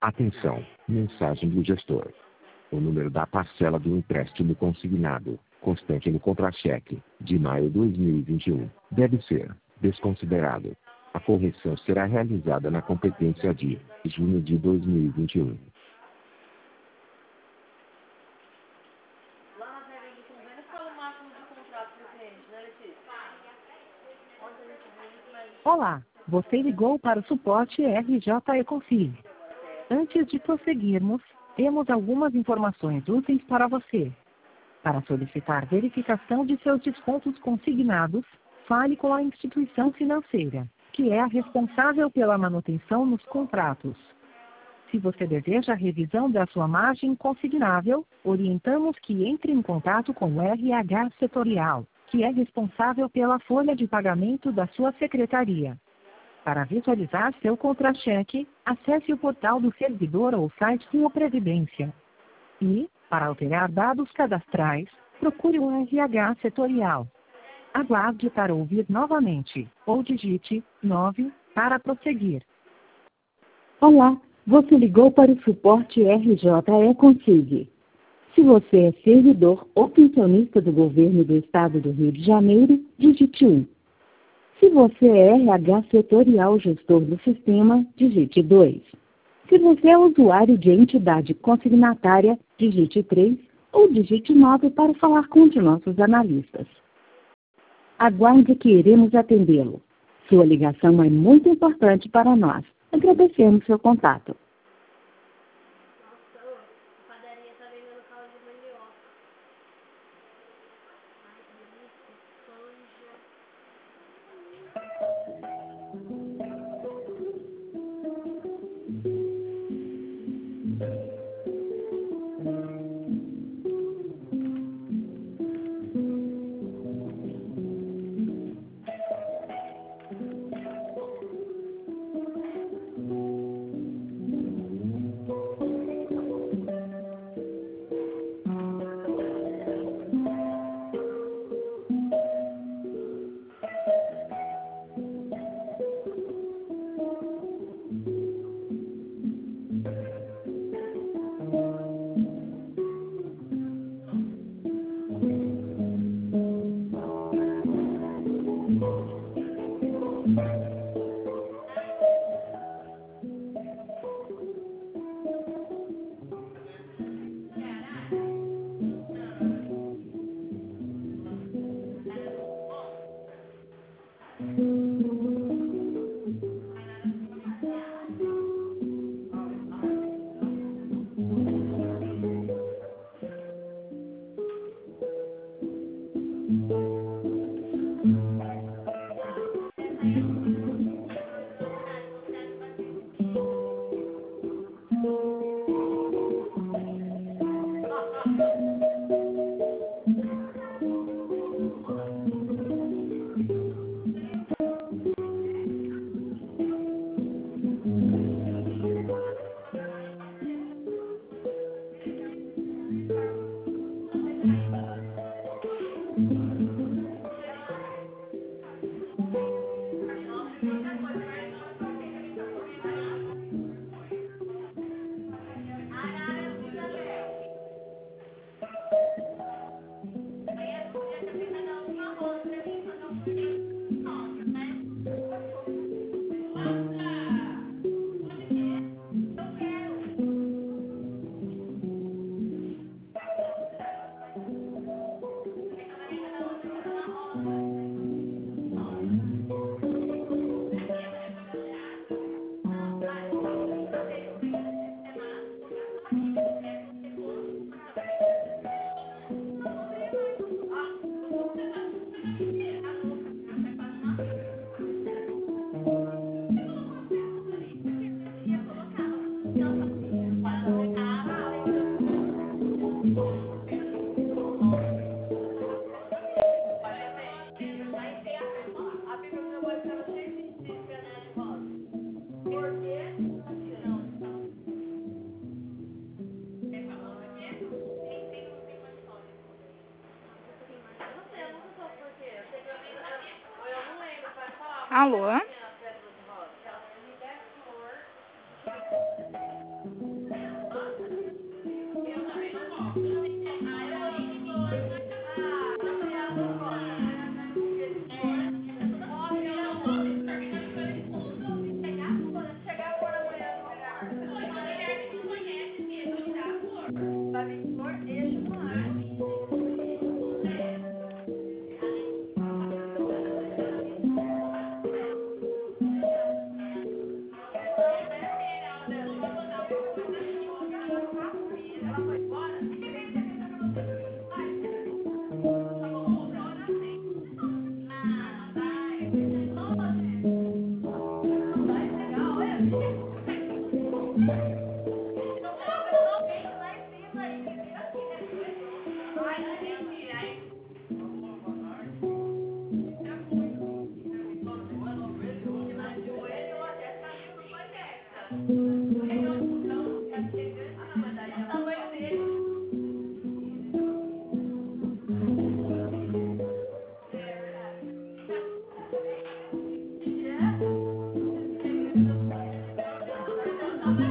Atenção, mensagem do gestor. O número da parcela do empréstimo consignado, constante no contra-cheque, de maio de 2021, deve ser desconsiderado. A correção será realizada na competência de junho de 2021. Lá nas regras do convênio, qual é o máximo de contrato do cliente, né, Letícia? Ontem a gente viu isso, mas... Olá, você ligou para o suporte RJ Ecofin. Antes de prosseguirmos, temos algumas informações úteis para você. Para solicitar verificação de seus descontos consignados, fale com a instituição financeira, que é a responsável pela manutenção nos contratos. Se você deseja a revisão da sua margem consignável, orientamos que entre em contato com o RH Setorial, que é responsável pela folha de pagamento da sua secretaria. Para visualizar seu contra-cheque, acesse o portal do servidor ou site do Previdência. E, para alterar dados cadastrais, procure o RH Setorial. Aguarde para ouvir novamente, ou digite 9 para prosseguir. Olá, você ligou para o suporte RJ Econsig. Se você é servidor ou pensionista do governo do estado do Rio de Janeiro, digite 1. Se você é RH setorial gestor do sistema, digite 2. Se você é usuário de entidade consignatária, digite 3 ou digite 9 para falar com um de nossos analistas. Aguarde que iremos atendê-lo. Sua ligação é muito importante para nós. Agradecemos seu contato. Nossa, a padaria tá vendendo caldo de mandioca. Ai, que delícia. Canja. Alô?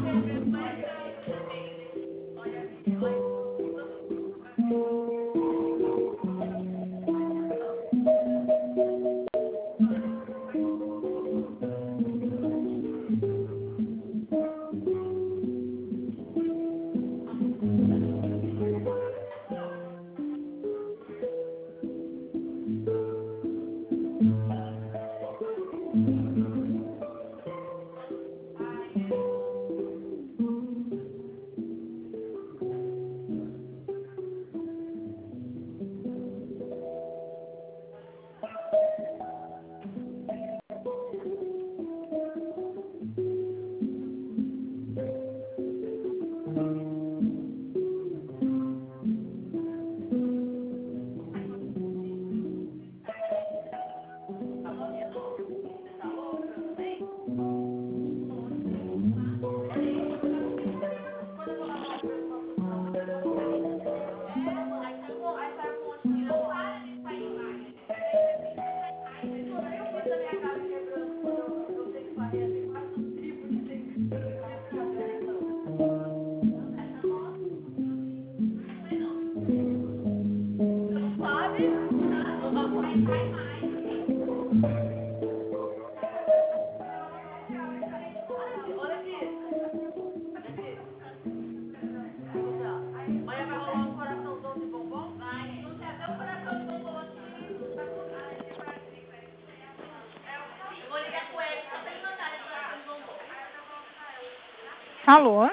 Alô?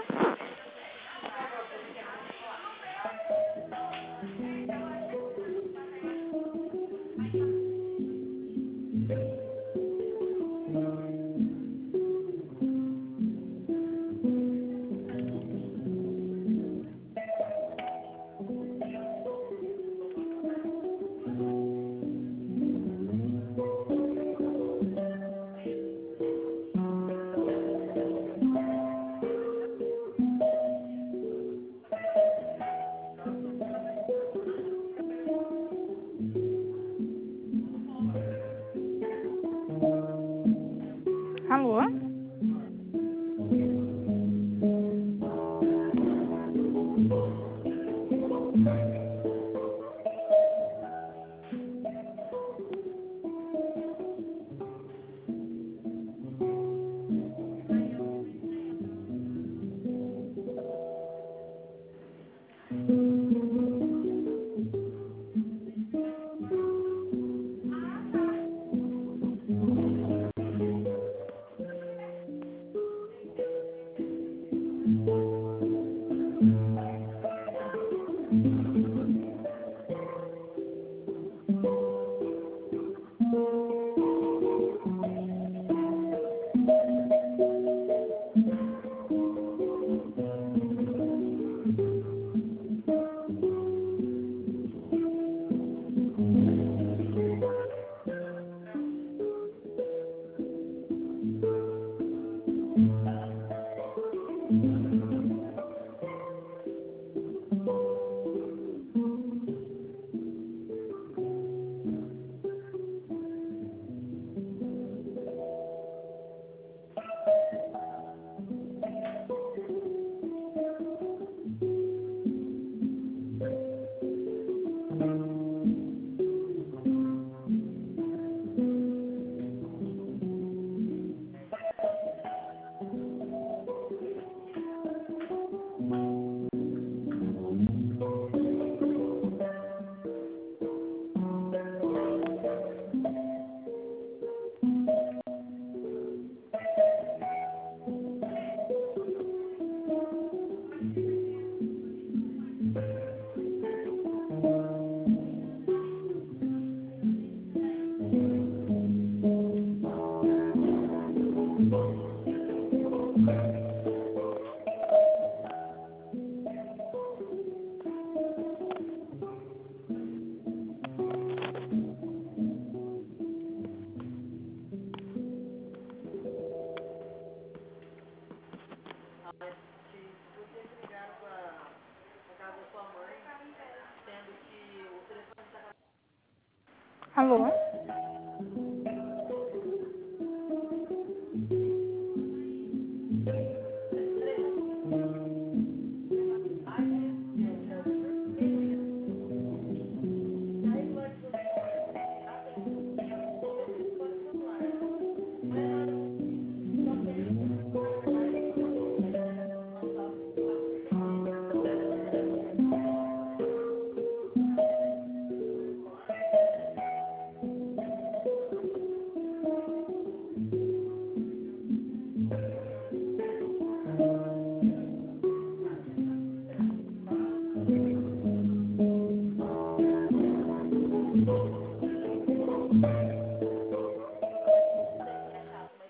Alô? Alô?